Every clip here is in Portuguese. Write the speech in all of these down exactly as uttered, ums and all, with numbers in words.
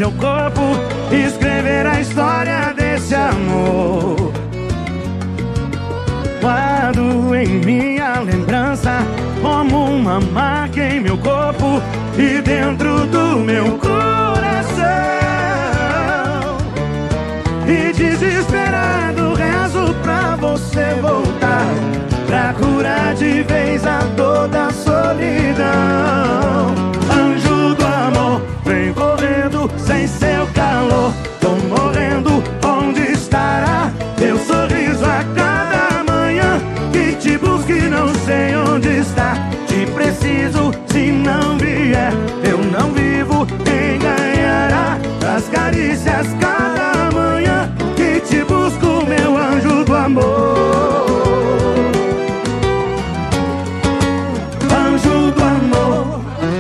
seu corpo, escrever a história desse amor. Guardo em minha lembrança como uma marca em meu corpo e dentro do meu coração. E desesperado rezo pra você voltar, pra curar de vez a toda a solidão. Anjo do amor, vem correndo sem seu calor. Tô morrendo, onde estará teu sorriso a cada manhã? Que te busque, não sei onde está. Te preciso, se não vier, eu não vivo. Quem ganhará as carícias cada manhã? Que te busco, meu anjo do amor. Anjo do amor.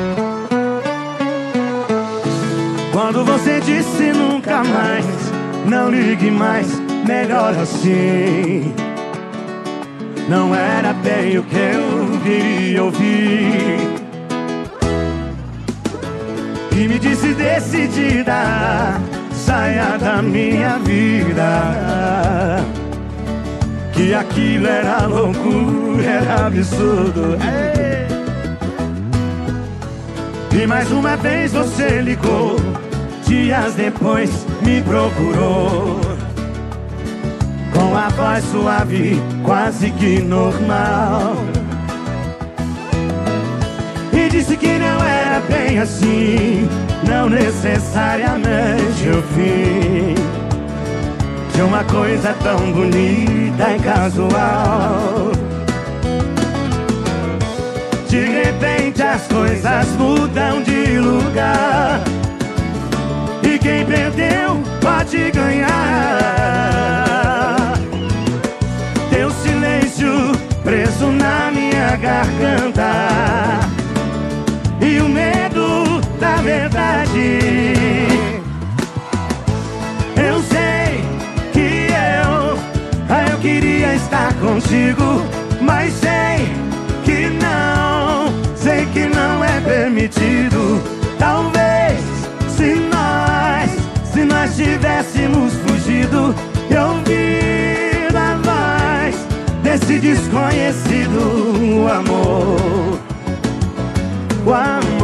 Quando você disse nunca mais, não ligue mais, melhor assim. Não era bem o que eu queria ouvir. E me disse decidida, saia da minha vida, que aquilo era loucura, era absurdo. Ei. E mais uma vez você ligou, dias depois me procurou, com a voz suave, quase que normal, e disse que não era bem assim, não necessariamente o fim de uma coisa tão bonita e casual. De repente as coisas mudam de lugar, e quem perdeu pode ganhar. Teu silêncio preso na minha garganta, e o medo da verdade. Eu sei que eu, ah, eu queria estar contigo, mas sei que não, sei que não é permitido. Talvez se nós, se nós tivéssemos fugido e ouvido a voz desse desconhecido, o amor, o amor.